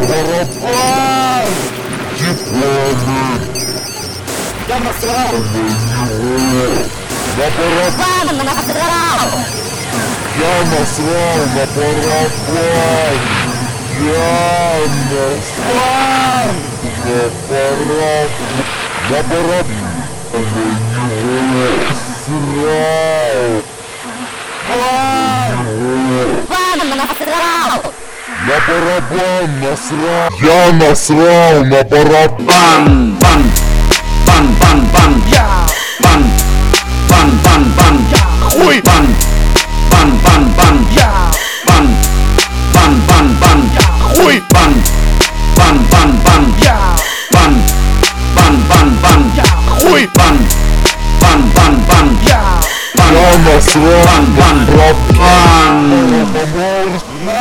барабан! Дипломы! Я насрал! На барабан! Ладно, насрал! Я насрал на барабан! Я насрал на барабан! На барабан! Ладно, насрал! На барабан насрал! Я насрал на барабан! Бан, бан, бан, бан, я, бан, бан, бан, бан, хуй, бан, бан, бан, бан, я, бан, бан, бан, бан, хуй, бан, бан, бан, бан, я, бан, бан, бан, бан, хуй, бан, бан, бан, бан, я, Я насрал бан, на бан, барабан!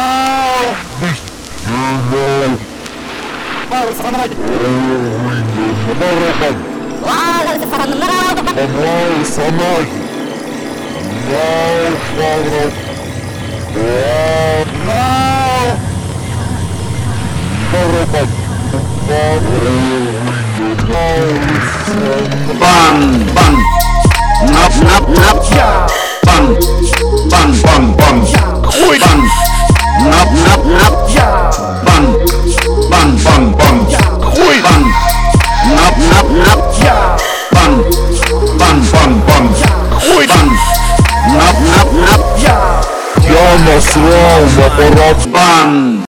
Давай, Санай! бан, бан, нап, нап, нап, бан, бан, бан, бан, хуй, бан, нап, нап, нап, бан, бан, бан, бан, хуй, бан, нап, нап, нап, бан, бан, бан, бан, хуй, бан, нап, нап, нап, Я насрал на барабан! бан.